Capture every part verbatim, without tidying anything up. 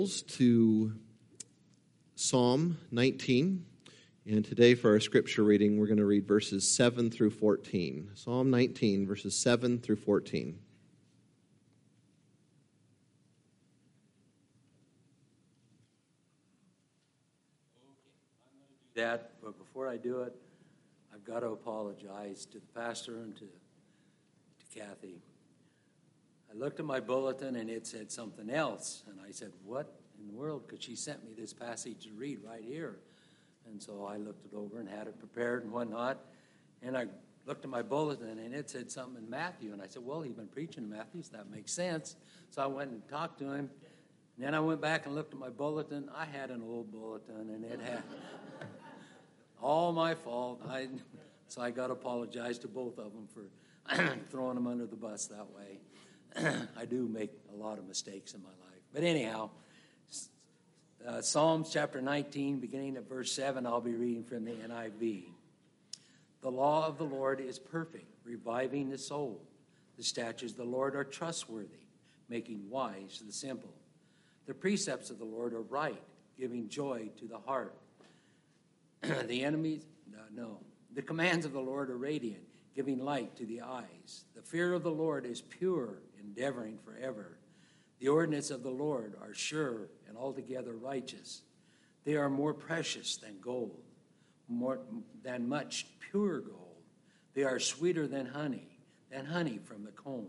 To Psalm nineteen, and today for our scripture reading we're going to read verses seven through fourteen. Psalm nineteen, verses seven through fourteen. That, but before I do it, I've got to apologize to the pastor and to, to Kathy. I looked at my bulletin and it said something else, and I said, what in the world? Because she sent me this passage to read right here. And so I looked it over and had it prepared and whatnot, and I looked at my bulletin and it said something in Matthew, and I said, well, he's been preaching in Matthew, so that makes sense. So I went and talked to him, and then I went back and looked at my bulletin. I had an old bulletin, and it had all my fault. I, so I got to apologize to both of them for throwing them under the bus that way. I do make a lot of mistakes in my life. But anyhow, uh, Psalms chapter nineteen, beginning at verse seven, I'll be reading from the N I V. The law of the Lord is perfect, reviving the soul. The statutes of the Lord are trustworthy, making wise the simple. The precepts of the Lord are right, giving joy to the heart. The enemies, no, no. The commands of the Lord are radiant, giving light to the eyes. The fear of the Lord is pure, endeavoring forever. The ordinances of the Lord are sure and altogether righteous. They are more precious than gold, more than much pure gold. They are sweeter than honey, than honey from the comb.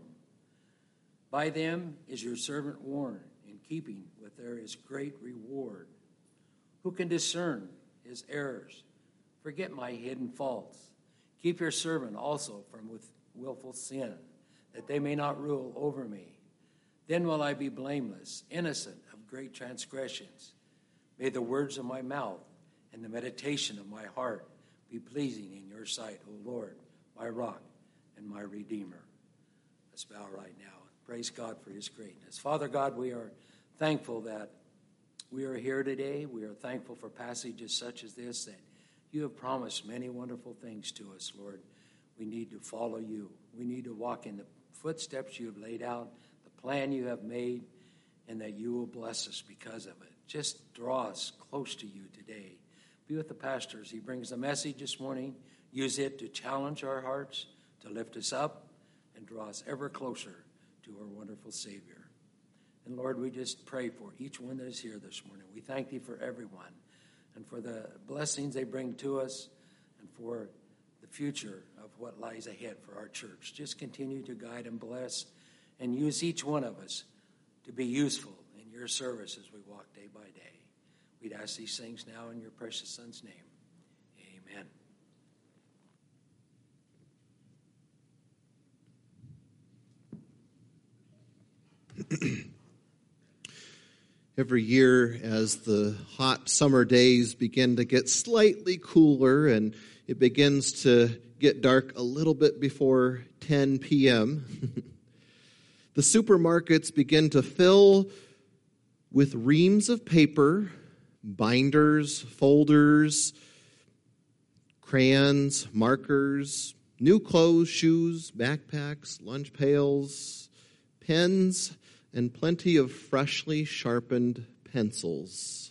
By them is your servant warned, in keeping with there is great reward. Who can discern his errors? Forget my hidden faults. Keep your servant also from with willful sin, that they may not rule over me. Then will I be blameless, innocent of great transgressions. May the words of my mouth and the meditation of my heart be pleasing in your sight, O Lord, my rock and my redeemer. Let's bow right now and praise God for his greatness. Father God, we are thankful that we are here today. We are thankful for passages such as this, that you have promised many wonderful things to us, Lord. We need to follow you. We need to walk in the footsteps you have laid out, the plan you have made, and that you will bless us because of it. Just draw us close to you today. Be with the pastor as he brings the message this morning. Use it to challenge our hearts, to lift us up, and draw us ever closer to our wonderful Savior. And Lord, we just pray for each one that is here this morning. We thank thee for everyone and for the blessings they bring to us and for the future of what lies ahead for our church. Just continue to guide and bless and use each one of us to be useful in your service as we walk day by day. We'd ask these things now in your precious Son's name. Amen. Every year, as the hot summer days begin to get slightly cooler and it begins to get dark a little bit before ten p.m., the supermarkets begin to fill with reams of paper, binders, folders, crayons, markers, new clothes, shoes, backpacks, lunch pails, pens, and plenty of freshly sharpened pencils.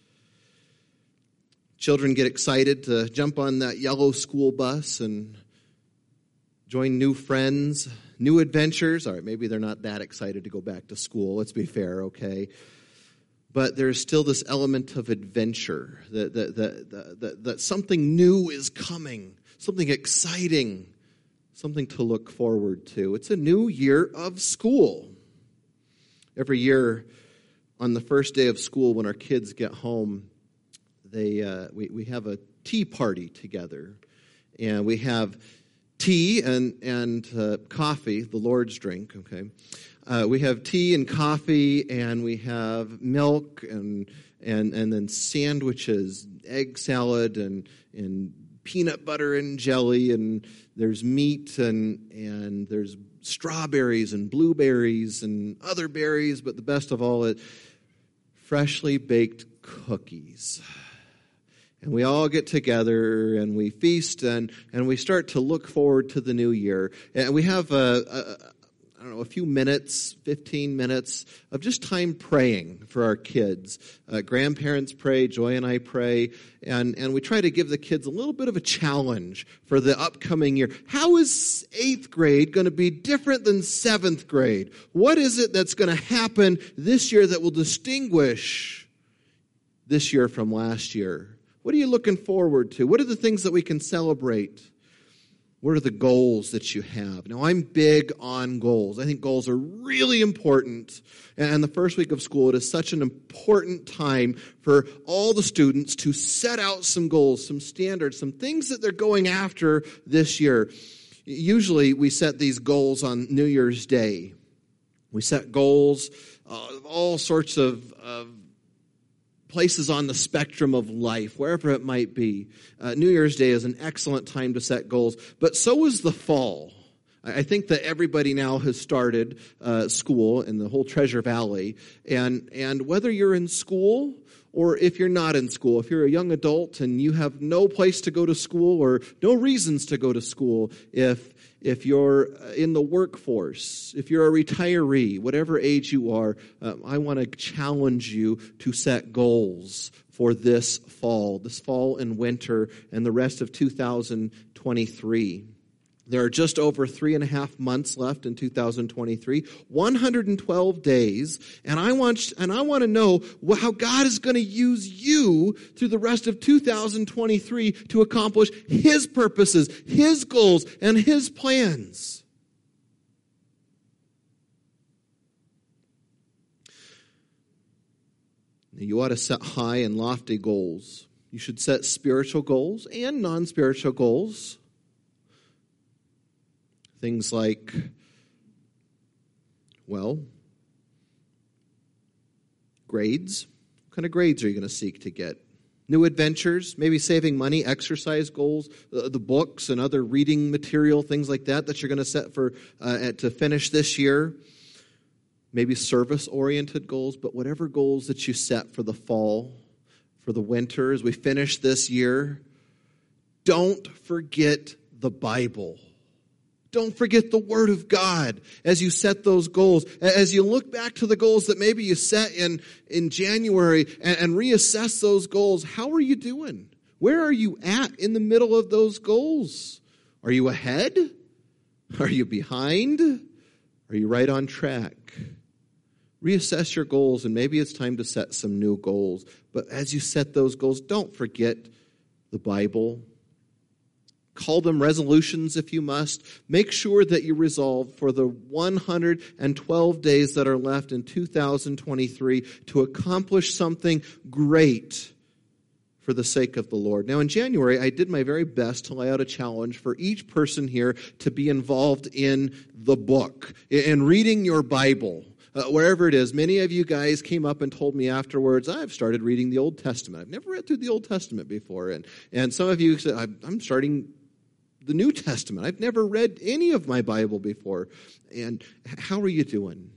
Children get excited to jump on that yellow school bus and join new friends, new adventures. All right, maybe they're not that excited to go back to school. Let's be fair, okay? But there's still this element of adventure, that, that, that, that, that something new is coming, something exciting, something to look forward to. It's a new year of school. Every year, on the first day of school, when our kids get home, they uh, we we have a tea party together, and we have tea and and uh, coffee, the Lord's drink. Okay, uh, we have tea and coffee, and we have milk, and and and then sandwiches, egg salad, and and peanut butter and jelly, and there's meat, and and there's strawberries and blueberries and other berries, but the best of all, it freshly baked cookies. And we all get together and we feast and, and we start to look forward to the new year. And we have a, a don't know, a few minutes, fifteen minutes of just time praying for our kids. Uh, grandparents pray, Joy and I pray, and, and we try to give the kids a little bit of a challenge for the upcoming year. How is eighth grade going to be different than seventh grade? What is it that's going to happen this year that will distinguish this year from last year? What are you looking forward to? What are the things that we can celebrate? What are the goals that you have? Now, I'm big on goals. I think goals are really important. And the first week of school, it is such an important time for all the students to set out some goals, some standards, some things that they're going after this year. Usually, we set these goals on New Year's Day. We set goals uh, of all sorts of, of places on the spectrum of life, wherever it might be. Uh, New Year's Day is an excellent time to set goals, but so is the fall. I think that everybody now has started uh, school in the whole Treasure Valley, and and whether you're in school or if you're not in school, if you're a young adult and you have no place to go to school or no reasons to go to school, if if you're in the workforce, if you're a retiree, whatever age you are, um, I want to challenge you to set goals for this fall, this fall and winter, and the rest of two thousand twenty-three. There are just over three and a half months left in two thousand twenty-three, one hundred twelve days, and I want and I want to know how God is going to use you through the rest of two thousand twenty-three to accomplish His purposes, His goals, and His plans. You ought to set high and lofty goals. You should set spiritual goals and non-spiritual goals. Things like, well, grades. What kind of grades are you going to seek to get? New adventures, maybe saving money, exercise goals, uh, the books and other reading material, things like that that you're going to set for uh, to finish this year. Maybe service-oriented goals, but whatever goals that you set for the fall, for the winter, as we finish this year, don't forget the Bible. Don't forget the Word of God as you set those goals. As you look back to the goals that maybe you set in, in January and, and reassess those goals, how are you doing? Where are you at in the middle of those goals? Are you ahead? Are you behind? Are you right on track? Reassess your goals, and maybe it's time to set some new goals. But as you set those goals, don't forget the Bible. Call them resolutions if you must. Make sure that you resolve for the one hundred twelve days that are left in two thousand twenty-three to accomplish something great for the sake of the Lord. Now, in January, I did my very best to lay out a challenge for each person here to be involved in the book, in reading your Bible. Uh, wherever it is, many of you guys came up and told me afterwards, I've started reading the Old Testament. I've never read through the Old Testament before. And, and some of you said, I'm starting the New Testament. I've never read any of my Bible before. And how are you doing?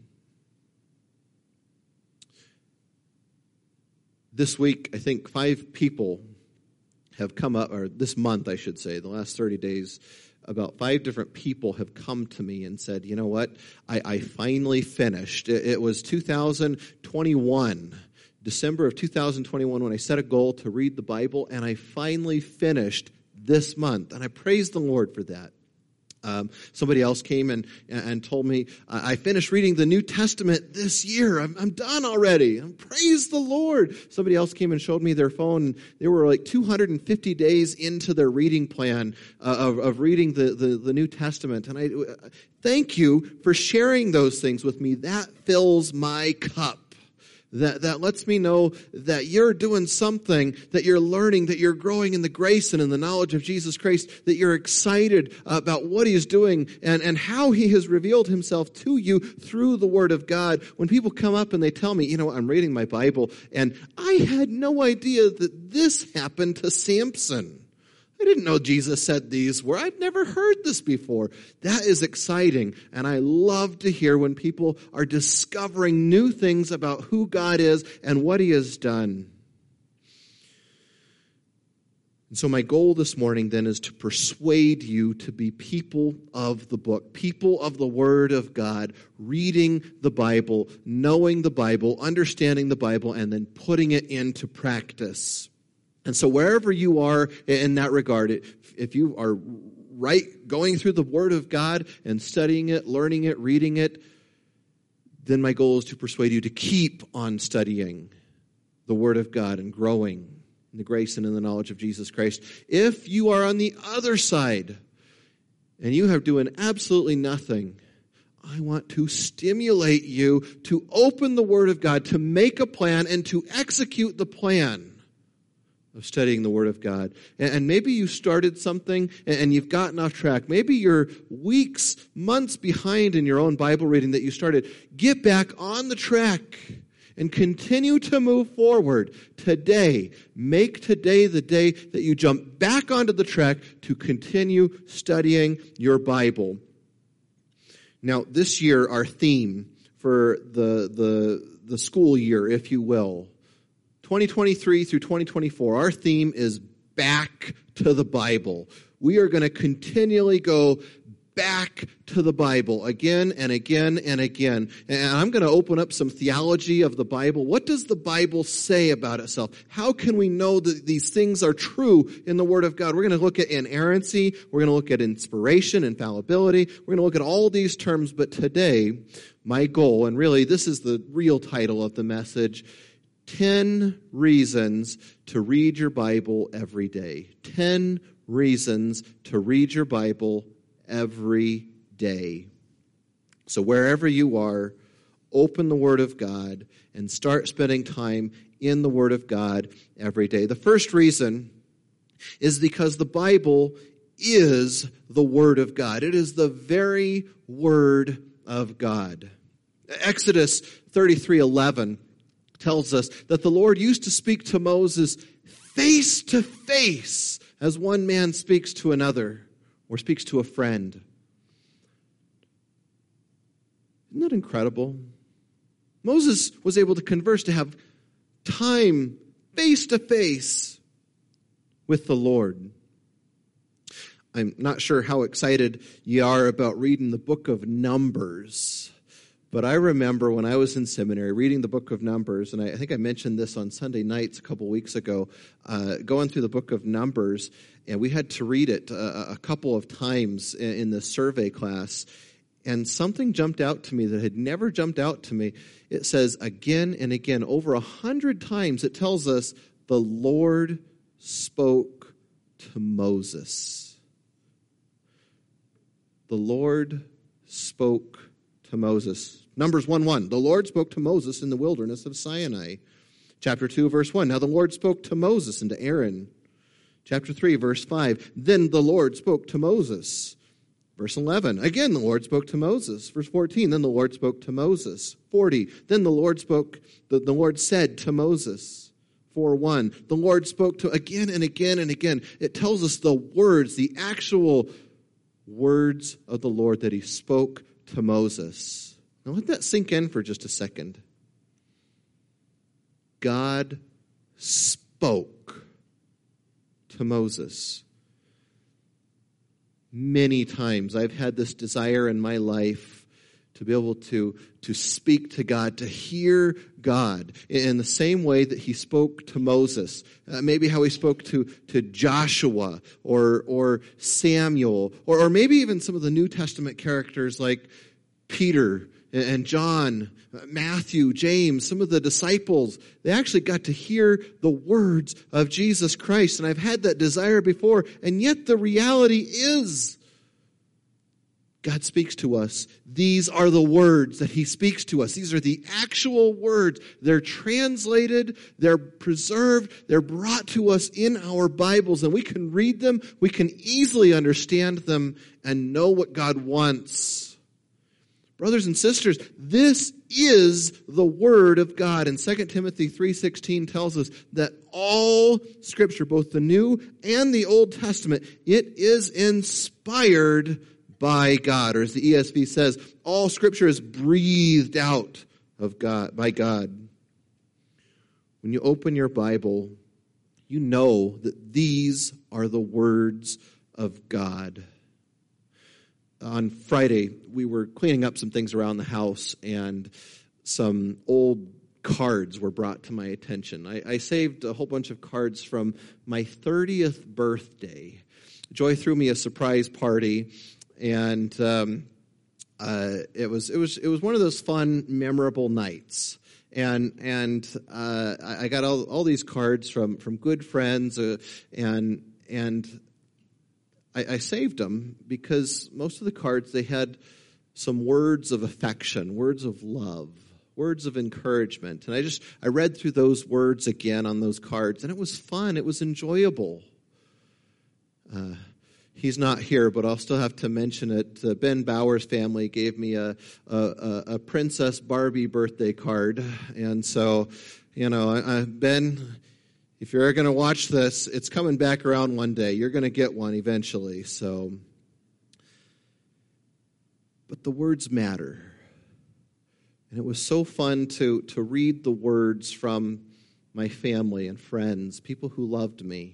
This week, I think five people have come up, or this month, I should say, the last thirty days, about five different people have come to me and said, you know what, I, I finally finished. It, it was two thousand twenty-one, December of two thousand twenty-one, when I set a goal to read the Bible, and I finally finished this month, and I praise the Lord for that. Um, somebody else came and, and told me, I finished reading the New Testament this year. I'm, I'm done already. And praise the Lord. Somebody else came and showed me their phone. They were like two hundred fifty days into their reading plan uh, of, of reading the, the, the New Testament. And I uh, thank you for sharing those things with me. That fills my cup. That that lets me know that you're doing something, that you're learning, that you're growing in the grace and in the knowledge of Jesus Christ, that you're excited about what He is doing and, and how He has revealed Himself to you through the Word of God. When people come up and they tell me, you know, I'm reading my Bible, and I had no idea that this happened to Samson. I didn't know Jesus said these words. I've never heard this before. That is exciting, and I love to hear when people are discovering new things about who God is and what He has done. And so my goal this morning then is to persuade you to be people of the book, people of the Word of God, reading the Bible, knowing the Bible, understanding the Bible, and then putting it into practice. And so wherever you are in that regard, if you are right going through the Word of God and studying it, learning it, reading it, then my goal is to persuade you to keep on studying the Word of God and growing in the grace and in the knowledge of Jesus Christ. If you are on the other side and you are doing absolutely nothing, I want to stimulate you to open the Word of God, to make a plan and to execute the plan of studying the Word of God. And maybe you started something and you've gotten off track. Maybe you're weeks, months behind in your own Bible reading that you started. Get back on the track and continue to move forward today. Make today the day that you jump back onto the track to continue studying your Bible. Now, this year, our theme for the, the, the school year, if you will, twenty twenty-three through twenty twenty-four, our theme is back to the Bible. We are going to continually go back to the Bible again and again and again. And I'm going to open up some theology of the Bible. What does the Bible say about itself? How can we know that these things are true in the Word of God? We're going to look at inerrancy. We're going to look at inspiration, infallibility. We're going to look at all these terms. But today, my goal, and really this is the real title of the message, ten reasons to read your Bible every day. ten reasons to read your Bible every day. So wherever you are, open the Word of God and start spending time in the Word of God every day. The first reason is because the Bible is the Word of God. It is the very Word of God. Exodus thirty-three eleven tells us that the Lord used to speak to Moses face to face as one man speaks to another or speaks to a friend. Isn't that incredible? Moses was able to converse, to have time face to face with the Lord. I'm not sure how excited you are about reading the book of Numbers, but I remember when I was in seminary reading the book of Numbers, and I think I mentioned this on Sunday nights a couple weeks ago, uh, going through the book of Numbers, and we had to read it a, a couple of times in, in the survey class, and something jumped out to me that had never jumped out to me. It says again and again, over a hundred times, it tells us the Lord spoke to Moses. The Lord spoke to Moses. Numbers one one, the Lord spoke to Moses in the wilderness of Sinai. Chapter two, verse one, now the Lord spoke to Moses and to Aaron. Chapter three, verse five, then the Lord spoke to Moses. Verse eleven, again the Lord spoke to Moses. Verse fourteen, then the Lord spoke to Moses. forty, then the Lord spoke, the, the Lord said to Moses. four one, the Lord spoke to, again and again and again. It tells us the words, the actual words of the Lord that he spoke to Moses. Now let that sink in for just a second. God spoke to Moses. Many times I've had this desire in my life to be able to, to speak to God, to hear God in the same way that he spoke to Moses. Uh, maybe how he spoke to, to Joshua or, or Samuel, or, or maybe even some of the New Testament characters like Peter and John, Matthew, James, some of the disciples. They actually got to hear the words of Jesus Christ. And I've had that desire before, and yet the reality is God speaks to us. These are the words that he speaks to us. These are the actual words. They're translated, they're preserved, they're brought to us in our Bibles, and we can read them, we can easily understand them, and know what God wants. Brothers and sisters, this is the Word of God. And Second Timothy three sixteen tells us that all Scripture, both the New and the Old Testament, it is inspired by God. Or as the E S V says, all Scripture is breathed out of God by God. When you open your Bible, you know that these are the words of God. On Friday, we were cleaning up some things around the house, and some old cards were brought to my attention. I, I saved a whole bunch of cards from my thirtieth birthday. Joy threw me a surprise party, and um, uh, it was it was it was one of those fun, memorable nights. And and uh, I got all, all these cards from from good friends, uh, and and I, I saved them because most of the cards, they had some words of affection, words of love, words of encouragement. And I just I read through those words again on those cards, and it was fun. It was enjoyable. Uh, He's not here, but I'll still have to mention it. Uh, Ben Bauer's family gave me a, a, a Princess Barbie birthday card. And so, you know, I, I, Ben, if you're going to watch this, it's coming back around one day. You're going to get one eventually. So, but the words matter. And it was so fun to, to read the words from my family and friends, people who loved me.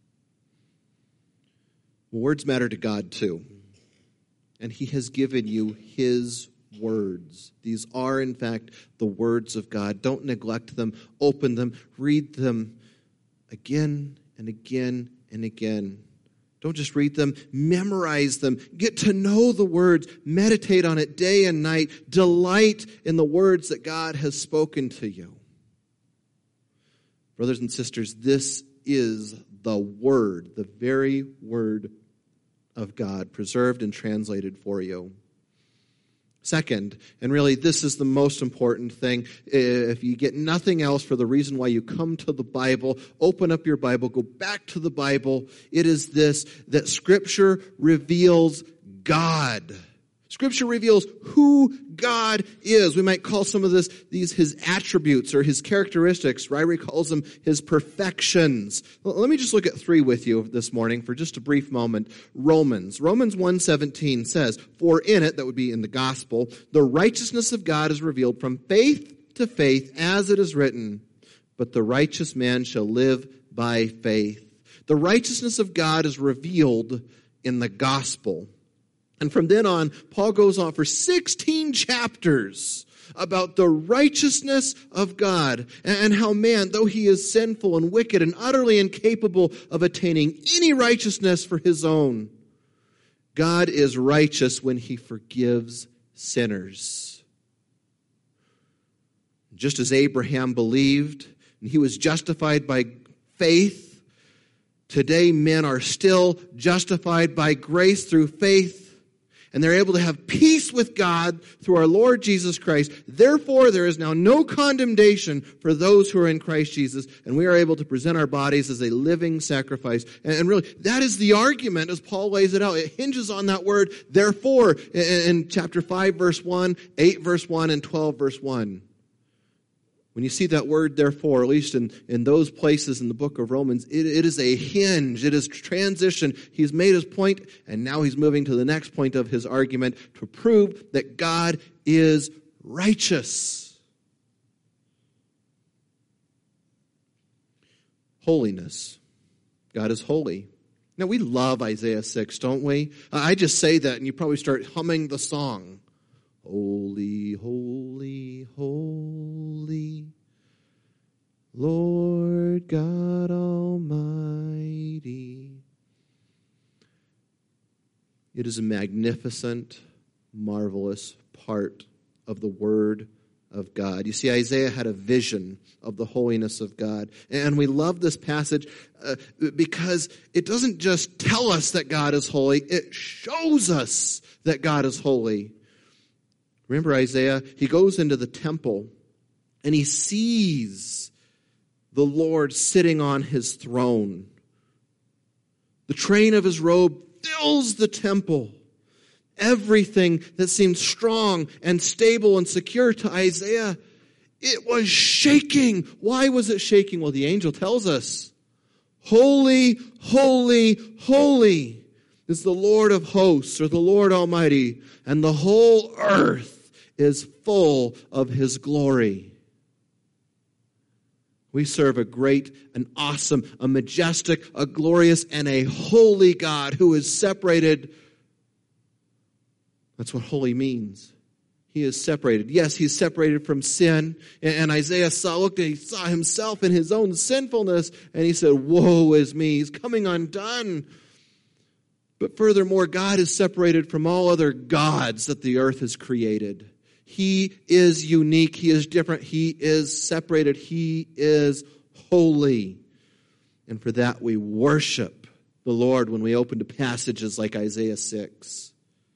Words matter to God too. And He has given you His words. These are, in fact, the words of God. Don't neglect them. Open them. Read them again and again and again. Don't just read them. Memorize them. Get to know the words. Meditate on it day and night. Delight in the words that God has spoken to you. Brothers and sisters, this is the Word, the very Word of God, preserved and translated for you. Second, and really this is the most important thing, if you get nothing else for the reason why you come to the Bible, open up your Bible, go back to the Bible, it is this, that Scripture reveals God. Scripture reveals who God is. We might call some of this these his attributes or his characteristics. Ryrie calls them his perfections. Well, let me just look at three with you this morning for just a brief moment. Romans. Romans one seventeen says, "For in it," that would be in the gospel, "the righteousness of God is revealed from faith to faith, as it is written, but the righteous man shall live by faith." The righteousness of God is revealed in the gospel. And from then on, Paul goes on for sixteen chapters about the righteousness of God and how man, though he is sinful and wicked and utterly incapable of attaining any righteousness for his own, God is righteous when he forgives sinners. Just as Abraham believed and he was justified by faith, today men are still justified by grace through faith. And they're able to have peace with God through our Lord Jesus Christ. Therefore, there is now no condemnation for those who are in Christ Jesus. And we are able to present our bodies as a living sacrifice. And really, that is the argument as Paul lays it out. It hinges on that word, therefore, in chapter five, verse one, eight, verse one, and twelve, verse one. When you see that word, therefore, at least in, in those places in the book of Romans, it, it is a hinge. It is transition. He's made his point, and now he's moving to the next point of his argument to prove that God is righteous. Holiness. God is holy. Now, we love Isaiah six, don't we? I just say that, and you probably start humming the song. Holy, holy, holy, Lord God Almighty. It is a magnificent, marvelous part of the Word of God. You see, Isaiah had a vision of the holiness of God. And we love this passage uh, because it doesn't just tell us that God is holy, it shows us that God is holy. Remember Isaiah? He goes into the temple and he sees the Lord sitting on his throne. The train of his robe fills the temple. Everything that seemed strong and stable and secure to Isaiah, it was shaking. Why was it shaking? Well, the angel tells us, holy, holy, holy is the Lord of hosts, or the Lord Almighty, and the whole earth is full of his glory. We serve a great, an awesome, a majestic, a glorious, and a holy God who is separated. That's what holy means. He is separated. Yes, he's separated from sin. And Isaiah saw, looked and he saw himself in his own sinfulness. And he said, woe is me. He's coming undone. But furthermore, God is separated from all other gods that the earth has created. He is unique. He is different. He is separated. He is holy. And for that we worship the Lord when we open to passages like Isaiah six.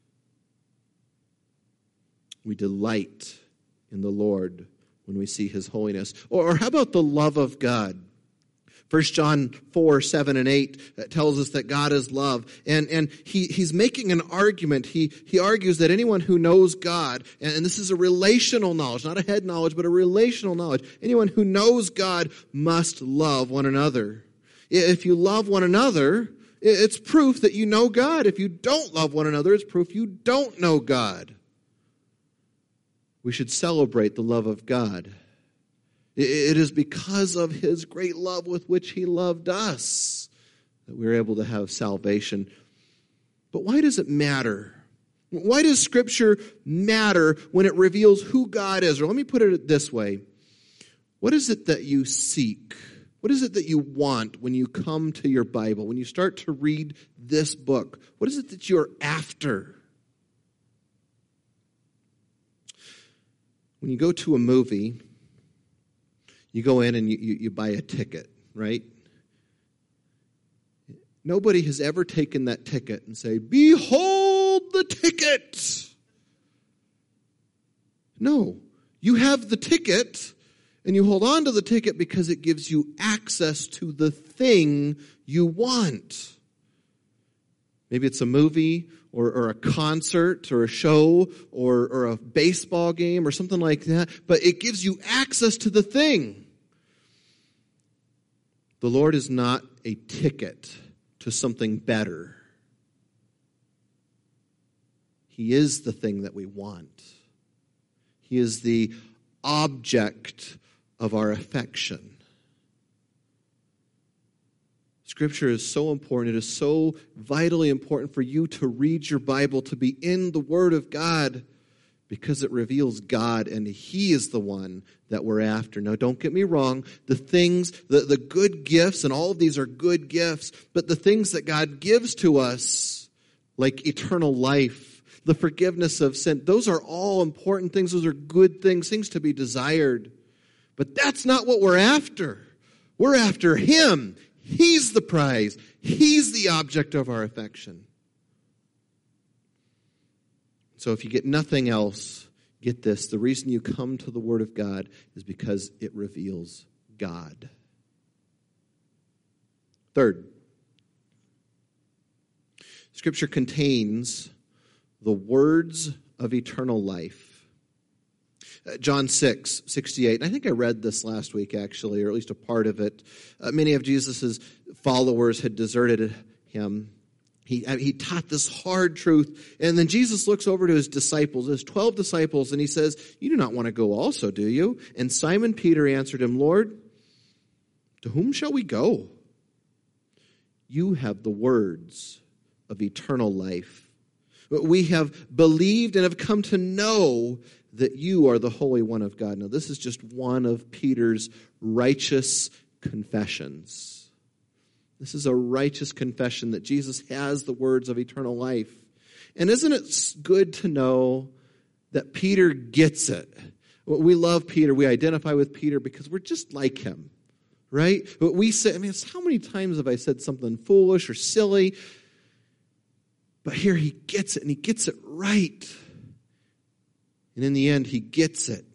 We delight in the Lord when we see his holiness. Or, or how about the love of God? First John four, seven, and eight tells us that God is love. And, and he, he's making an argument. He, he argues that anyone who knows God, and, and this is a relational knowledge, not a head knowledge, but a relational knowledge. Anyone who knows God must love one another. If you love one another, it's proof that you know God. If you don't love one another, it's proof you don't know God. We should celebrate the love of God. It is because of his great love with which he loved us that we're able to have salvation. But why does it matter? Why does Scripture matter when it reveals who God is? Or let me put it this way. What is it that you seek? What is it that you want when you come to your Bible? When you start to read this book, what is it that you're after? When you go to a movie, you go in and you, you, you buy a ticket, right? Nobody has ever taken that ticket and say, behold the ticket. No, you have the ticket and you hold on to the ticket because it gives you access to the thing you want. Maybe it's a movie or, or a concert or a show or, or a baseball game or something like that, but it gives you access to the thing. The Lord is not a ticket to something better. He is the thing that we want. He is the object of our affection. Scripture is so important. It is so vitally important for you to read your Bible, to be in the Word of God, because it reveals God, and he is the one that we're after. Now, don't get me wrong. The things, the, the good gifts, and all of these are good gifts, but the things that God gives to us, like eternal life, the forgiveness of sin, those are all important things. Those are good things, things to be desired. But that's not what we're after. We're after him. He's the prize. He's the object of our affection. So if you get nothing else, get this. The reason you come to the Word of God is because it reveals God. Third, Scripture contains the words of eternal life. Uh, John six, sixty-eight. I think I read this last week, actually, or at least a part of it. Uh, many of Jesus' followers had deserted him. He, he taught this hard truth. And then Jesus looks over to his disciples, his twelve disciples, and he says, you do not want to go also, do you? And Simon Peter answered him, Lord, to whom shall we go? You have the words of eternal life. We have believed and have come to know that you are the Holy One of God. Now, this is just one of Peter's righteous confessions. This is a righteous confession that Jesus has the words of eternal life. And isn't it good to know that Peter gets it? We love Peter. We identify with Peter because we're just like him, right? We say, I mean, how many times have I said something foolish or silly? But here he gets it, and he gets it right. And in the end, he gets it.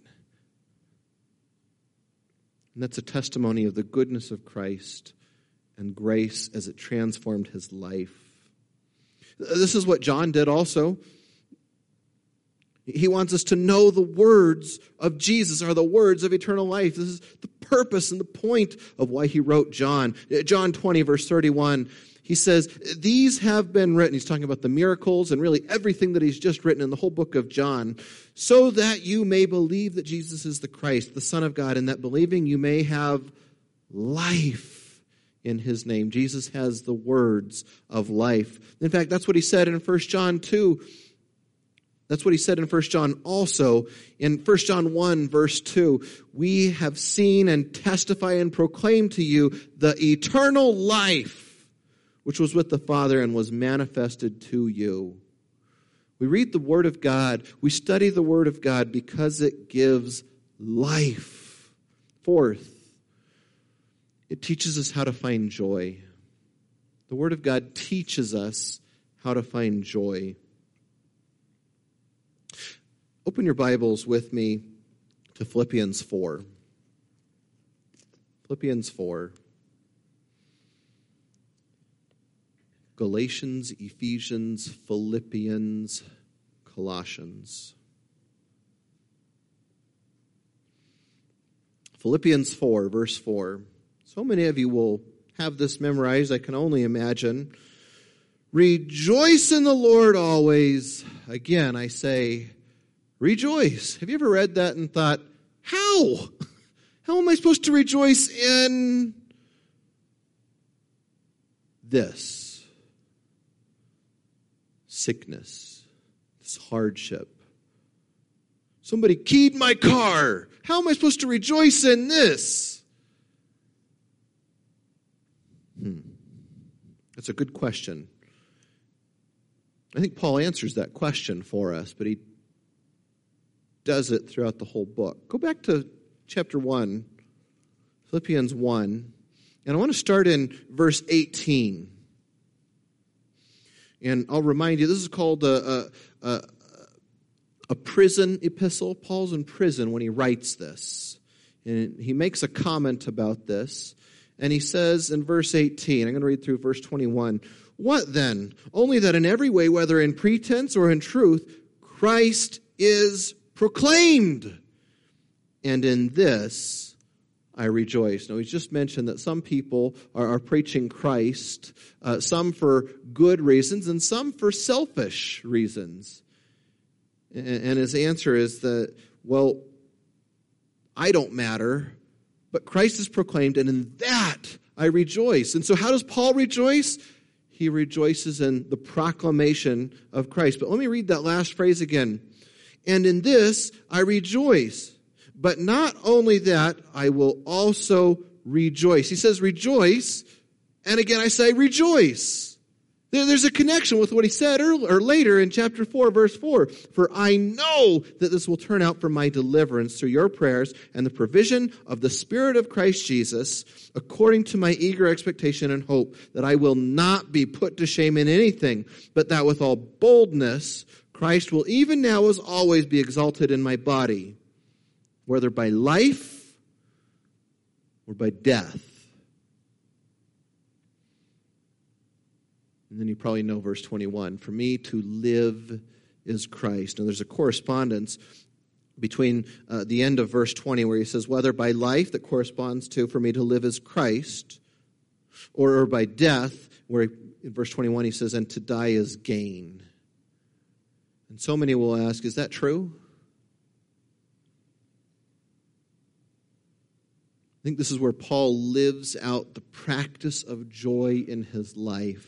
And that's a testimony of the goodness of Christ and grace as it transformed his life. This is what John did also. He wants us to know the words of Jesus are the words of eternal life. This is the purpose and the point of why he wrote John. John twenty, verse thirty-one, he says, these have been written. He's talking about the miracles and really everything that he's just written in the whole book of John, so that you may believe that Jesus is the Christ, the Son of God, and that believing you may have life in his name. Jesus has the words of life. In fact, that's what he said in First John two. That's what he said in First John also. In First John one, verse two, we have seen and testify and proclaim to you the eternal life, which was with the Father and was manifested to you. We read the Word of God. We study the Word of God because it gives life. Fourth, it teaches us how to find joy. The Word of God teaches us how to find joy. Open your Bibles with me to Philippians four. Philippians four. Galatians, Ephesians, Philippians, Colossians. Philippians four, verse four. So many of you will have this memorized, I can only imagine. Rejoice in the Lord always. Again, I say, rejoice. Have you ever read that and thought, how? How am I supposed to rejoice in this? Sickness, this hardship. Somebody keyed my car. How am I supposed to rejoice in this? Hmm. That's a good question. I think Paul answers that question for us, but he does it throughout the whole book. Go back to chapter one, Philippians one, and I want to start in verse eighteen. And I'll remind you, this is called a, a, a, a prison epistle. Paul's in prison when he writes this. And he makes a comment about this. And he says in verse eighteen, I'm going to read through verse twenty-one, what then? Only that in every way, whether in pretense or in truth, Christ is proclaimed. And in this I rejoice. Now, he's just mentioned that some people are, are preaching Christ, uh, some for good reasons and some for selfish reasons. And, and his answer is that, well, I don't matter, but Christ is proclaimed, and in that I rejoice. And so how does Paul rejoice? He rejoices in the proclamation of Christ. But let me read that last phrase again. And in this I rejoice. But not only that, I will also rejoice. He says rejoice, and again I say rejoice. There, there's a connection with what he said earlier, or later in chapter four, verse four. For I know that this will turn out for my deliverance through your prayers and the provision of the Spirit of Christ Jesus, according to my eager expectation and hope, that I will not be put to shame in anything, but that with all boldness Christ will even now as always be exalted in my body, whether by life or by death. And then you probably know verse twenty-one. For me to live is Christ. And there's a correspondence between uh, the end of verse twenty where he says, whether by life, that corresponds to for me to live is Christ, or, or by death, where in verse twenty-one he says, and to die is gain. And so many will ask, is that true? I think this is where Paul lives out the practice of joy in his life.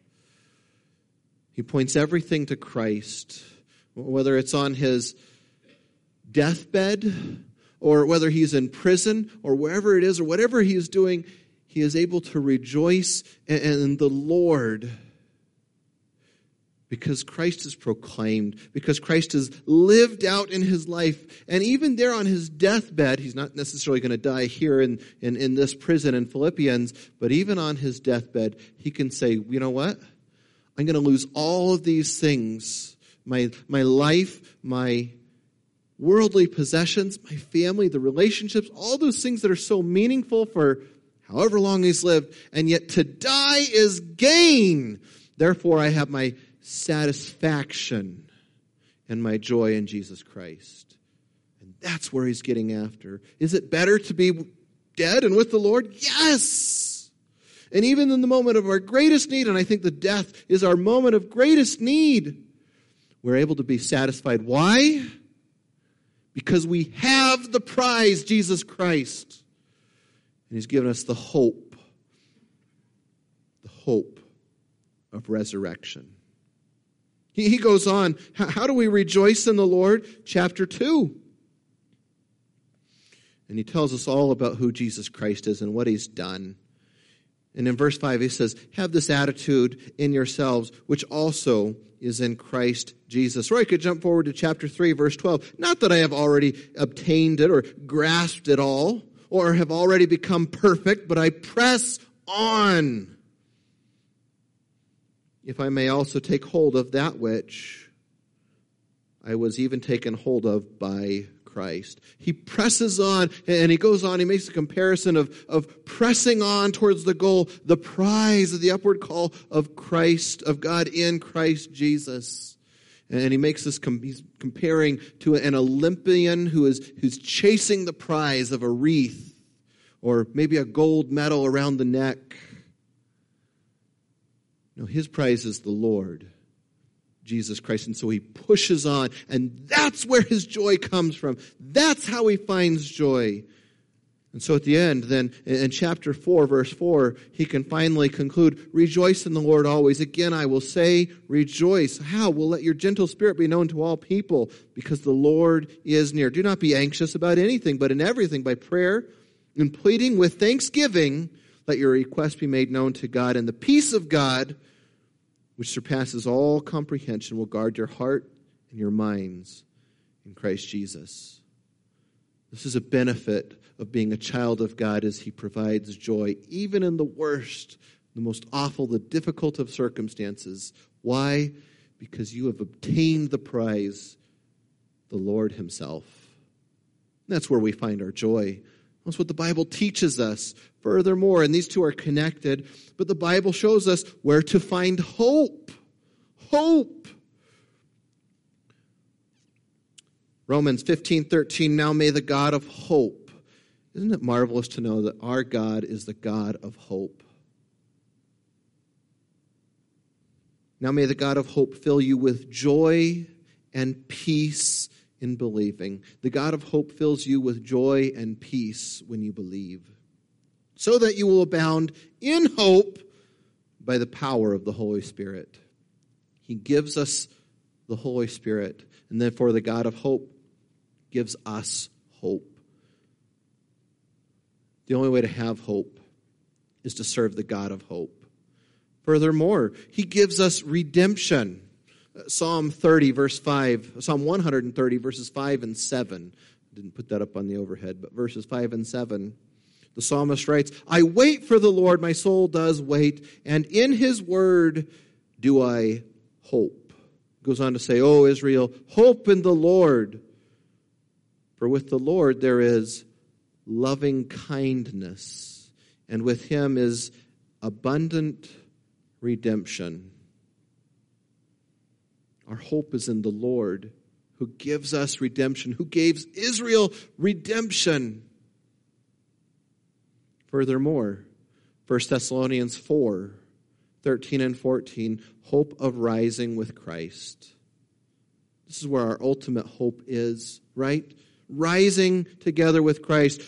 He points everything to Christ, whether it's on his deathbed or whether he's in prison or wherever it is or whatever he is doing, he is able to rejoice in the Lord because Christ is proclaimed, because Christ is lived out in his life. And even there on his deathbed, he's not necessarily going to die here in, in, in this prison in Philippians, but even on his deathbed, he can say, you know what? I'm going to lose all of these things, my, my life, my worldly possessions, my family, the relationships, all those things that are so meaningful for however long he's lived, and yet to die is gain. Therefore, I have my satisfaction and my joy in Jesus Christ. And that's where he's getting after. Is it better to be dead and with the Lord? Yes! And even in the moment of our greatest need, and I think the death is our moment of greatest need, we're able to be satisfied. Why? Because we have the prize, Jesus Christ. And he's given us the hope, the hope of resurrection. He, he goes on, how, how do we rejoice in the Lord? Chapter two. And he tells us all about who Jesus Christ is and what he's done. And in verse five, he says, have this attitude in yourselves, which also is in Christ Jesus. Or I could jump forward to chapter three, verse twelve. Not that I have already obtained it or grasped it all, or have already become perfect, but I press on, if I may also take hold of that which I was even taken hold of by Christ. He presses on, and he goes on, he makes a comparison of, of pressing on towards the goal, the prize of the upward call of Christ, of God in Christ Jesus. And he makes this, com- he's comparing to an Olympian who is who's chasing the prize of a wreath, or maybe a gold medal around the neck. No, his prize is the Lord, Jesus Christ. And so he pushes on, and that's where his joy comes from. That's how he finds joy. And so at the end, then, in chapter four, verse four, he can finally conclude, rejoice in the Lord always. Again, I will say, rejoice. How? Well, let your gentle spirit be known to all people, because the Lord is near. Do not be anxious about anything, but in everything, by prayer and pleading with thanksgiving, let your requests be made known to God. And the peace of God, which surpasses all comprehension, will guard your heart and your minds in Christ Jesus. This is a benefit of being a child of God, as he provides joy, even in the worst, the most awful, the difficult of circumstances. Why? Because you have obtained the prize, the Lord himself. And that's where we find our joy. That's what the Bible teaches us. Furthermore, and these two are connected, but the Bible shows us where to find hope. Hope. Romans fifteen thirteen, now may the God of hope. Isn't it marvelous to know that our God is the God of hope? Now may the God of hope fill you with joy and peace in believing. The God of hope fills you with joy and peace when you believe, so that you will abound in hope by the power of the Holy Spirit. He gives us the Holy Spirit, and therefore the God of hope gives us hope. The only way to have hope is to serve the God of hope. Furthermore, he gives us redemption. Psalm thirty, verse five, Psalm one thirty, verses five and seven. I didn't put that up on the overhead, but verses five and seven. The psalmist writes, I wait for the Lord, my soul does wait, and in his word do I hope. Goes on to say, O Israel, hope in the Lord. For with the Lord there is loving kindness, and with him is abundant redemption. Our hope is in the Lord, who gives us redemption, who gave Israel redemption. Furthermore, First Thessalonians four, thirteen and fourteen, hope of rising with Christ. This is where our ultimate hope is, right? Rising together with Christ.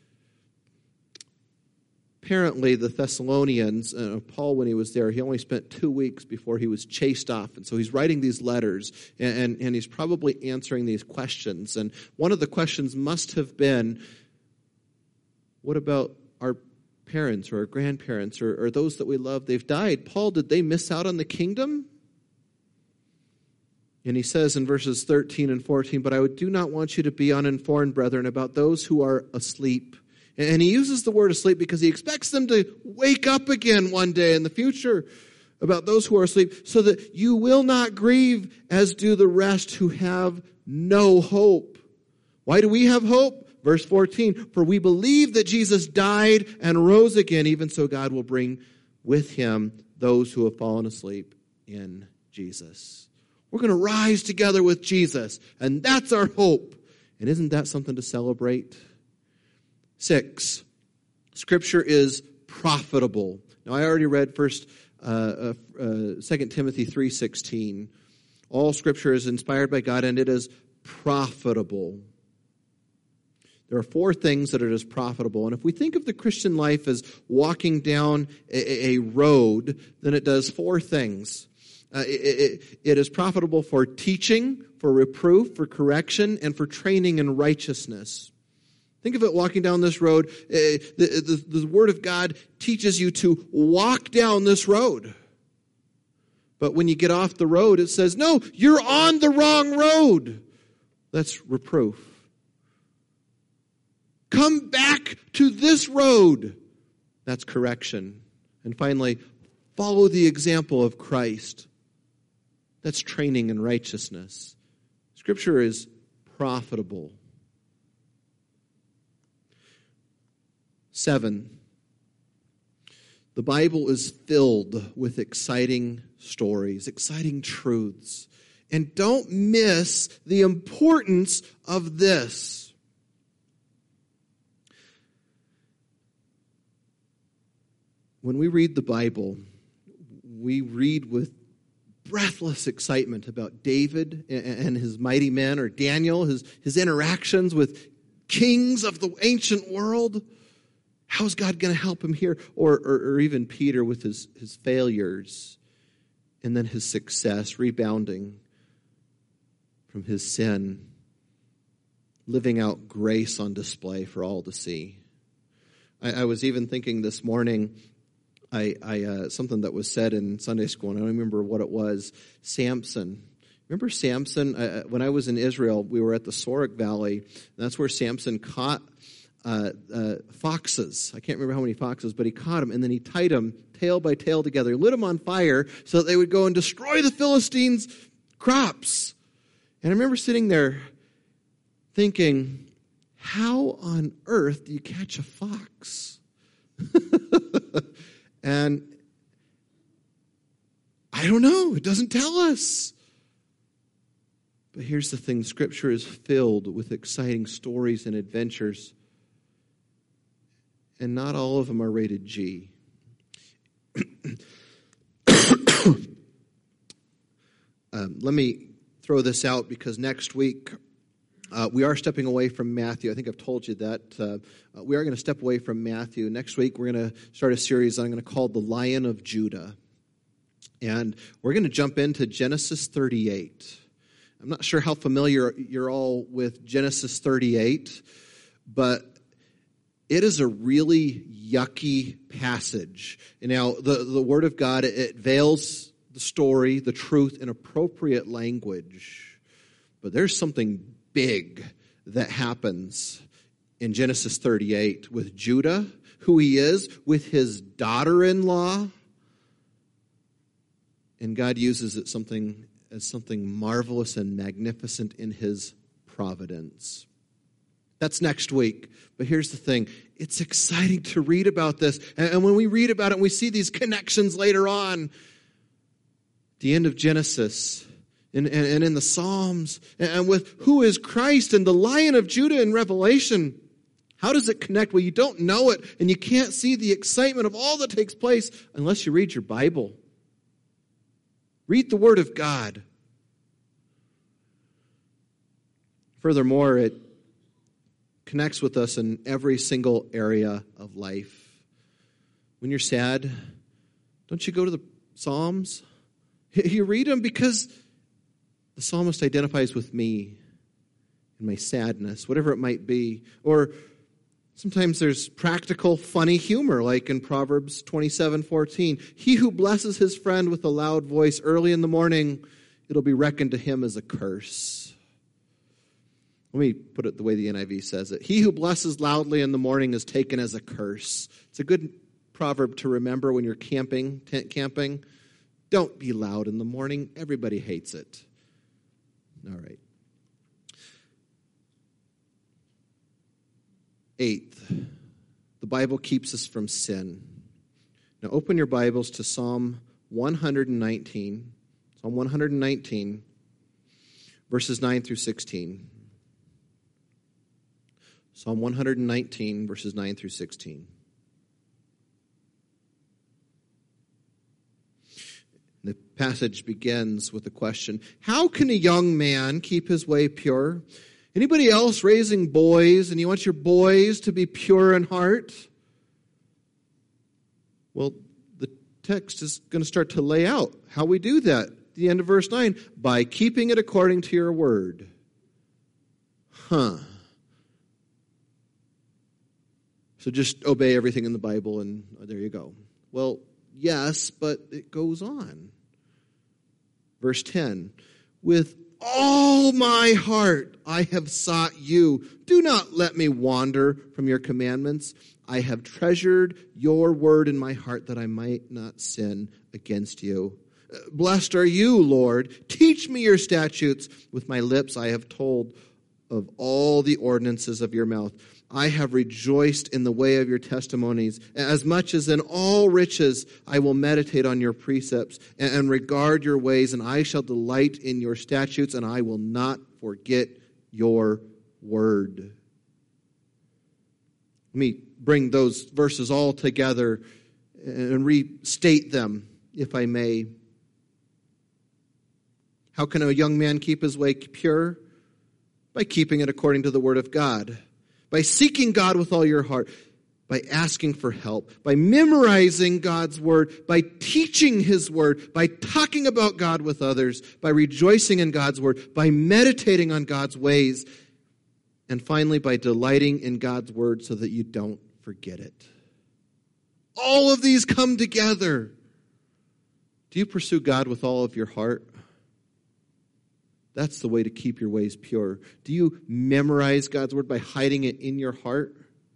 Apparently, the Thessalonians, uh, Paul, when he was there, he only spent two weeks before he was chased off. And so he's writing these letters, and, and, and he's probably answering these questions. And one of the questions must have been, what about our parents or our grandparents or, or those that we love? They've died. Paul, did they miss out on the kingdom? And he says in verses thirteen and fourteen, but I do not want you to be uninformed, brethren, about those who are asleep. And he uses the word asleep because he expects them to wake up again one day in the future, about those who are asleep, so that you will not grieve as do the rest who have no hope. Why do we have hope? Verse fourteen, for we believe that Jesus died and rose again, even so God will bring with him those who have fallen asleep in Jesus. We're going to rise together with Jesus, and that's our hope. And isn't that something to celebrate? Six, Scripture is profitable. Now, I already read first, uh, uh, uh, Second Timothy three sixteen. All Scripture is inspired by God, and it is profitable. There are four things that are as profitable. And if we think of the Christian life as walking down a, a road, then it does four things. Uh, it, it, it is profitable for teaching, for reproof, for correction, and for training in righteousness. Think of it walking down this road. Uh, the, the, the Word of God teaches you to walk down this road. But when you get off the road, it says, no, you're on the wrong road. That's reproof. Come back to this road. That's correction. And finally, follow the example of Christ. That's training in righteousness. Scripture is profitable. Seven, the Bible is filled with exciting stories, exciting truths. And don't miss the importance of this. When we read the Bible, we read with breathless excitement about David and his mighty men, or Daniel, his, his interactions with kings of the ancient world. How's God going to help him here? Or, or, or even Peter with his, his failures and then his success, rebounding from his sin, living out grace on display for all to see. I, I was even thinking this morning, I, I uh, something that was said in Sunday school, and I don't remember what it was. Samson. Remember Samson? Uh, when I was in Israel, we were at the Sorek Valley, and that's where Samson caught uh, uh, foxes. I can't remember how many foxes, but he caught them, and then he tied them tail by tail together. He lit them on fire so that they would go and destroy the Philistines' crops. And I remember sitting there thinking, how on earth do you catch a fox? And I don't know. It doesn't tell us. But here's the thing. Scripture is filled with exciting stories and adventures. And not all of them are rated G. um, let me throw this out because next week uh, we are stepping away from Matthew. I think I've told you that. Uh, we are going to step away from Matthew. Next week we're going to start a series I'm going to call The Lion of Judah. And we're going to jump into Genesis thirty-eight. I'm not sure how familiar you're all with Genesis thirty-eight, but it is a really yucky passage. And now, the, the Word of God, it, it veils the story, the truth, in appropriate language. But there's something big that happens in Genesis thirty-eight with Judah, who he is, with his daughter-in-law. And God uses it something as something marvelous and magnificent in his providence. That's next week. But here's the thing. It's exciting to read about this. And when we read about it and we see these connections later on, the end of Genesis and, and, and in the Psalms, and with who is Christ and the Lion of Judah in Revelation, how does it connect? Well, you don't know it, and you can't see the excitement of all that takes place unless you read your Bible. Read the Word of God. Furthermore, it connects with us in every single area of life. When you're sad, don't you go to the Psalms? You read them because the psalmist identifies with me and my sadness, whatever it might be. Or sometimes there's practical, funny humor, like in Proverbs twenty-seven fourteen. He who blesses his friend with a loud voice early in the morning, it'll be reckoned to him as a curse. Let me put it the way the N I V says it. He who blesses loudly in the morning is taken as a curse. It's a good proverb to remember when you're camping, tent camping. Don't be loud in the morning. Everybody hates it. All right. Eighth, the Bible keeps us from sin. Now open your Bibles to Psalm one nineteen. Psalm one nineteen, verses nine through sixteen. Psalm one nineteen, verses nine through sixteen. The passage begins with the question, how can a young man keep his way pure? Anybody else raising boys and you want your boys to be pure in heart? Well, the text is going to start to lay out how we do that. At the end of verse nine, by keeping it according to your word. Huh. So just obey everything in the Bible and oh, there you go. Well, yes, but it goes on. Verse ten, with all my heart I have sought you. Do not let me wander from your commandments. I have treasured your word in my heart that I might not sin against you. Blessed are you, Lord. Teach me your statutes. With my lips I have told of all the ordinances of your mouth. I have rejoiced in the way of your testimonies. As much as in all riches I will meditate on your precepts and regard your ways, and I shall delight in your statutes, and I will not forget your word. Let me bring those verses all together and restate them, if I may. How can a young man keep his way pure? By keeping it according to the word of God. By seeking God with all your heart, by asking for help, by memorizing God's word, by teaching his word, by talking about God with others, by rejoicing in God's word, by meditating on God's ways, and finally by delighting in God's word so that you don't forget it. All of these come together. Do you pursue God with all of your heart? That's the way to keep your ways pure. Do you memorize God's word by hiding it in your heart?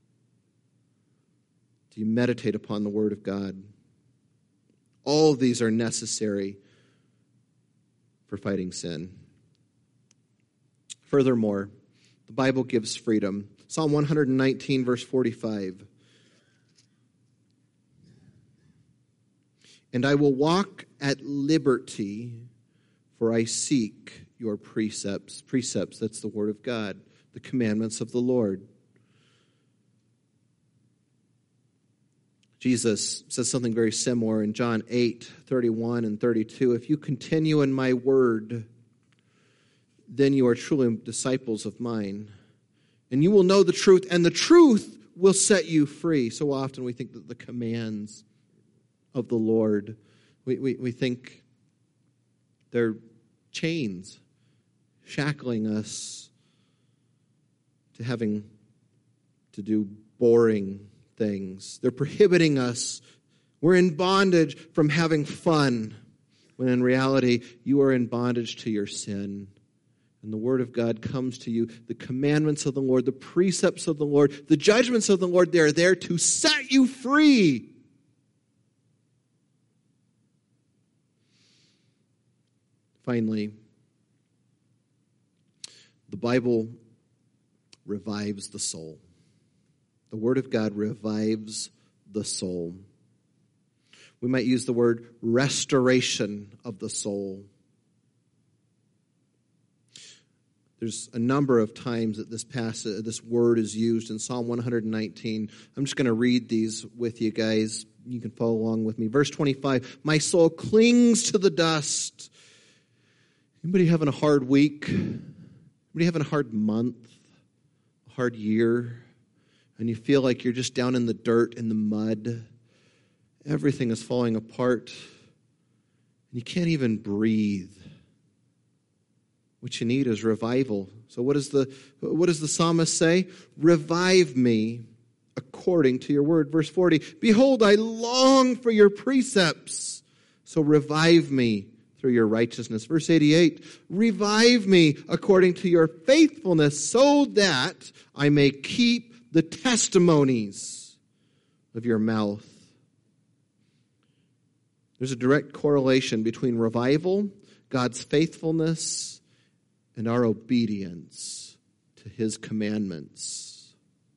Do you meditate upon the word of God? All of these are necessary for fighting sin. Furthermore, the Bible gives freedom. Psalm one nineteen, verse forty-five. And I will walk at liberty, for I seek your precepts. Precepts, that's the word of God, the commandments of the Lord. Jesus says something very similar in John eight, thirty-one and thirty-two. If you continue in my word, then you are truly disciples of mine. And you will know the truth, and the truth will set you free. So often we think that the commands of the Lord, we, we, we think they're chains shackling us to having to do boring things. They're prohibiting us. We're in bondage from having fun, when in reality, you are in bondage to your sin. And the word of God comes to you. The commandments of the Lord, the precepts of the Lord, the judgments of the Lord, they're there to set you free. Finally, the Bible revives the soul. The Word of God revives the soul. We might use the word restoration of the soul. There's a number of times that this passage, this word is used in Psalm one nineteen. I'm just going to read these with you guys. You can follow along with me. Verse twenty-five, my soul clings to the dust. Anybody having a hard week? Anybody having a hard month? A hard year? And you feel like you're just down in the dirt, in the mud. Everything is falling apart. And you can't even breathe. What you need is revival. So what does the what does the psalmist say? Revive me according to your word. Verse forty, behold, I long for your precepts. So revive me through your righteousness. Verse eighty-eight, revive me according to your faithfulness, so that I may keep the testimonies of your mouth. There's a direct correlation between revival, God's faithfulness, and our obedience to his commandments.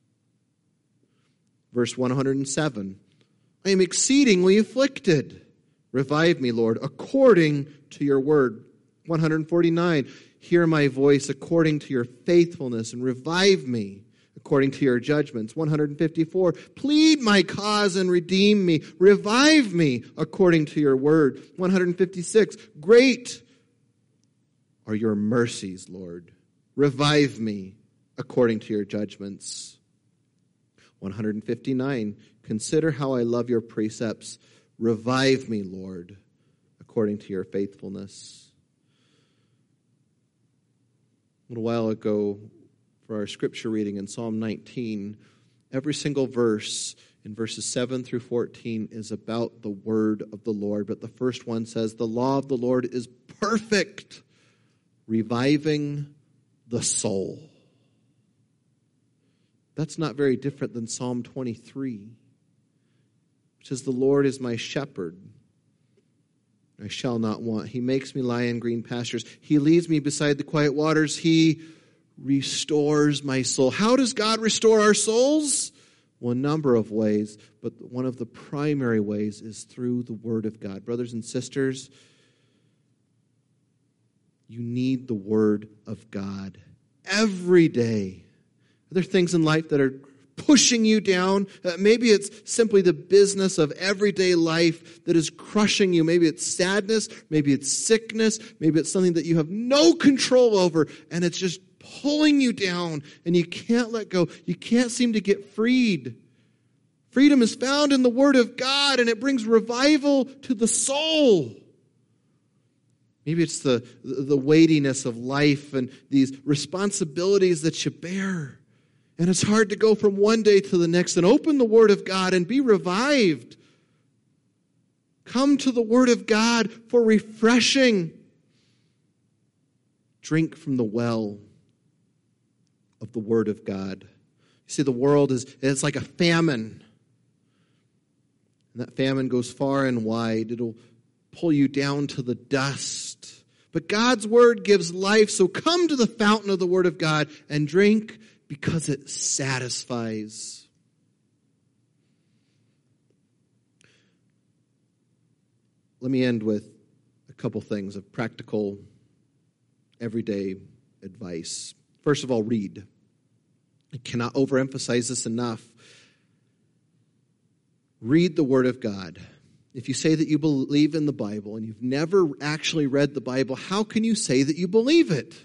Verse one hundred seven, I am exceedingly afflicted. Revive me, Lord, according to your word. one hundred forty-nine, hear my voice according to your faithfulness, and revive me according to your judgments. one hundred fifty-four, plead my cause and redeem me. Revive me according to your word. one hundred fifty-six, great are your mercies, Lord. Revive me according to your judgments. one fifty-nine, consider how I love your precepts. Revive me, Lord, according to your faithfulness. A little while ago, for our scripture reading in Psalm nineteen, every single verse in verses seven through fourteen is about the word of the Lord. But the first one says, the law of the Lord is perfect, reviving the soul. That's not very different than Psalm twenty-three, which says, the Lord is my shepherd. I shall not want. He makes me lie in green pastures. He leads me beside the quiet waters. He restores my soul. How does God restore our souls? Well, a number of ways, but one of the primary ways is through the Word of God. Brothers and sisters, you need the Word of God every day. Are there things in life that are pushing you down? Uh, maybe it's simply the business of everyday life that is crushing you. Maybe it's sadness. Maybe it's sickness. Maybe it's something that you have no control over, and it's just pulling you down, and you can't let go. You can't seem to get freed. Freedom is found in the Word of God, and it brings revival to the soul. Maybe it's the, the weightiness of life and these responsibilities that you bear. And it's hard to go from one day to the next and open the Word of God and be revived. Come to the Word of God for refreshing. Drink from the well of the Word of God. You see, the world is it's like a famine. And that famine goes far and wide. It'll pull you down to the dust. But God's Word gives life, so come to the fountain of the Word of God and drink because it satisfies. Let me end with a couple things of practical, everyday advice. First of all, read. I cannot overemphasize this enough. Read the Word of God. If you say that you believe in the Bible and you've never actually read the Bible, how can you say that you believe it?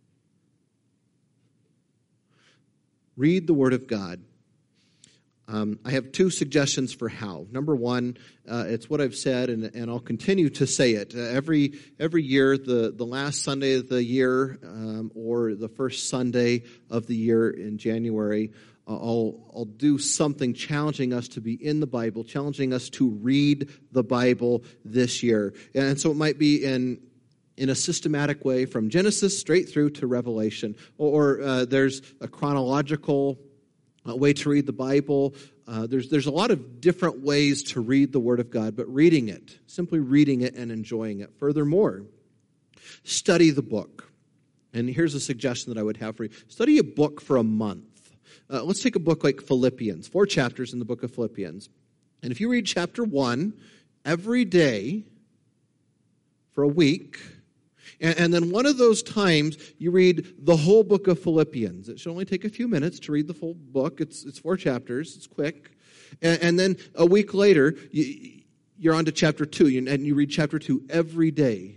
Read the Word of God. Um, I have two suggestions for how. Number one, uh, it's what I've said, and, and I'll continue to say it. Uh, every every year, the, the last Sunday of the year, um, or the first Sunday of the year in January, uh, I'll, I'll do something challenging us to be in the Bible, challenging us to read the Bible this year. And so it might be in... in a systematic way from Genesis straight through to Revelation. Or uh, there's a chronological uh, way to read the Bible. Uh, there's, there's a lot of different ways to read the Word of God, but reading it, simply reading it and enjoying it. Furthermore, study the book. And here's a suggestion that I would have for you. Study a book for a month. Uh, let's take a book like Philippians, four chapters in the book of Philippians. And if you read chapter one every day for a week, and then one of those times, you read the whole book of Philippians. It should only take a few minutes to read the full book. It's it's four chapters. It's quick. And, and then a week later, you, you're on to chapter two, and you read chapter two every day.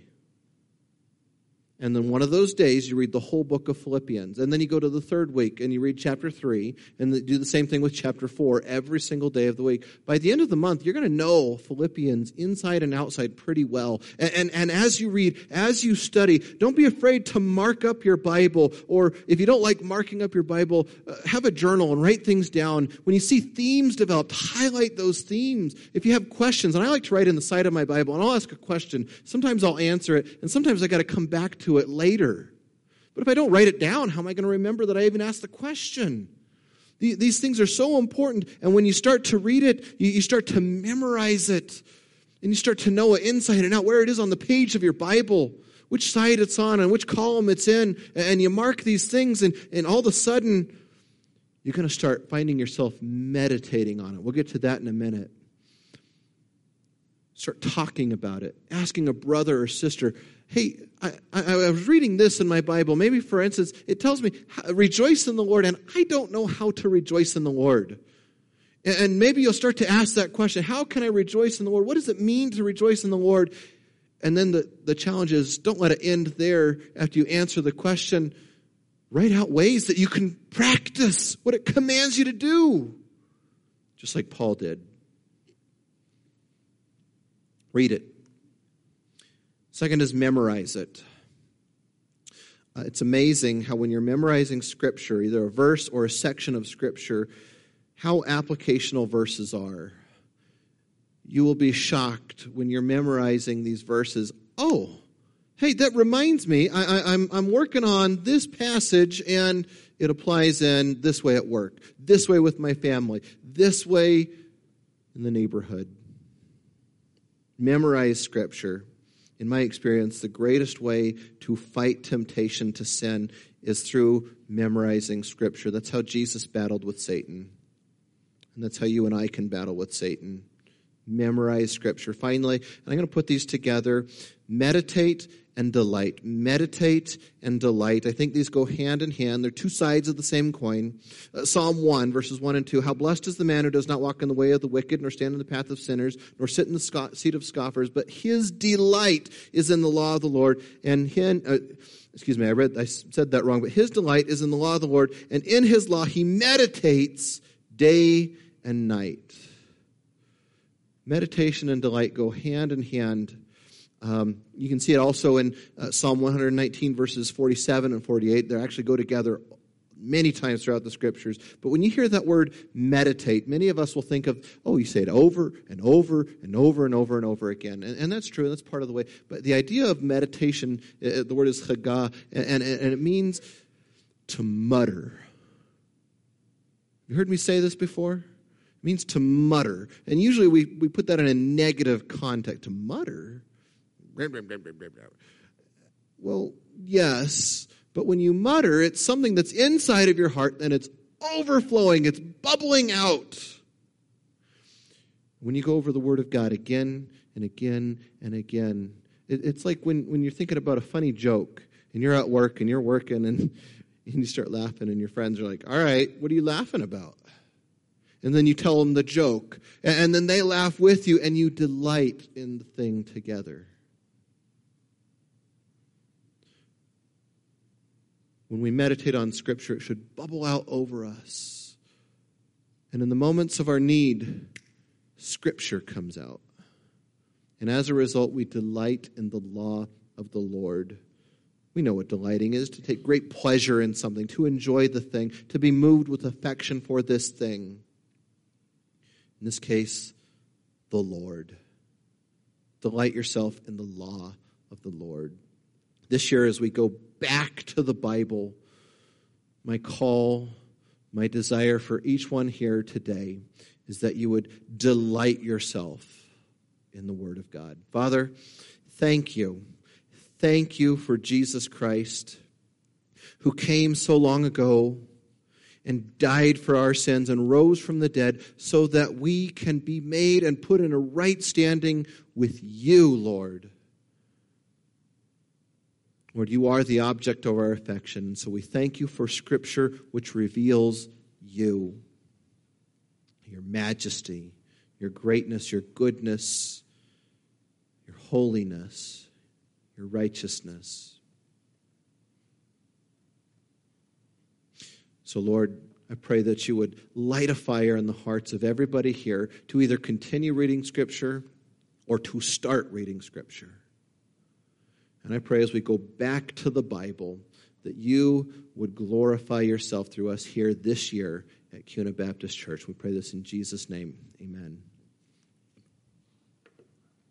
And then one of those days, you read the whole book of Philippians. And then you go to the third week, and you read chapter three, and do the same thing with chapter four every single day of the week. By the end of the month, you're going to know Philippians inside and outside pretty well. And, and, and as you read, as you study, don't be afraid to mark up your Bible. Or if you don't like marking up your Bible, uh, have a journal and write things down. When you see themes developed, highlight those themes. If you have questions, and I like to write in the side of my Bible, and I'll ask a question. Sometimes I'll answer it, and sometimes I got to come back to it later. But if I don't write it down, how am I going to remember that I even asked the question? These things are so important, and when you start to read it, you start to memorize it, and you start to know it inside and out, where it is on the page of your Bible, which side it's on and which column it's in, and you mark these things, and, and all of a sudden, you're going to start finding yourself meditating on it. We'll get to that in a minute. Start talking about it, asking a brother or sister, hey, I, I, I was reading this in my Bible. Maybe, for instance, it tells me, rejoice in the Lord, and I don't know how to rejoice in the Lord. And, and maybe you'll start to ask that question, how can I rejoice in the Lord? What does it mean to rejoice in the Lord? And then the, the challenge is, don't let it end there after you answer the question. write out ways that you can practice what it commands you to do, just like Paul did. Read it. Second is memorize it. Uh, it's amazing how when you're memorizing Scripture, either a verse or a section of Scripture, how applicational verses are. You will be shocked when you're memorizing these verses. Oh, hey, that reminds me, I, I, I'm, I'm working on this passage, and it applies in this way at work, this way with my family, this way in the neighborhood. Memorize Scripture. In my experience, the greatest way to fight temptation to sin is through memorizing Scripture. That's how Jesus battled with Satan. And that's how you and I can battle with Satan. Memorize Scripture. Finally, and I'm going to put these together, meditate and delight. Meditate and delight. I think these go hand in hand. They're two sides of the same coin. Uh, Psalm one, verses one and two. How blessed is the man who does not walk in the way of the wicked, nor stand in the path of sinners, nor sit in the sco- seat of scoffers, but his delight is in the law of the Lord. And him, uh, excuse me, I read, I said that wrong, but his delight is in the law of the Lord, and in his law he meditates day and night. Meditation and delight go hand in hand. Um, you can see it also in uh, Psalm one nineteen, verses forty-seven and forty-eight. They actually go together many times throughout the Scriptures. But when you hear that word meditate, many of us will think of, oh, you say it over and over and over and over and over again. And, and that's true. That's part of the way. But the idea of meditation, uh, the word is chagah, and, and, and it means to mutter. You heard me say this before? It means to mutter. And usually we, we put that in a negative context. To mutter? Well, yes, but when you mutter, it's something that's inside of your heart and it's overflowing, it's bubbling out. When you go over the Word of God again and again and again, it, it's like when, when you're thinking about a funny joke and you're at work and you're working and, and you start laughing and your friends are like, all right, what are you laughing about? And then you tell them the joke and, and then they laugh with you and you delight in the thing together. When we meditate on Scripture, it should bubble out over us. And in the moments of our need, Scripture comes out. And as a result, we delight in the law of the Lord. We know what delighting is, to take great pleasure in something, to enjoy the thing, to be moved with affection for this thing. In this case, the Lord. Delight yourself in the law of the Lord. This year, as we go back to the Bible, my call, my desire for each one here today is that you would delight yourself in the Word of God. Father, thank you. Thank you for Jesus Christ, who came so long ago and died for our sins and rose from the dead so that we can be made and put in a right standing with you, Lord. Lord, you are the object of our affection, so we thank you for Scripture which reveals you, your majesty, your greatness, your goodness, your holiness, your righteousness. So, Lord, I pray that you would light a fire in the hearts of everybody here to either continue reading Scripture or to start reading Scripture. And I pray as we go back to the Bible that you would glorify yourself through us here this year at Kuna Baptist Church. We pray this in Jesus' name. Amen.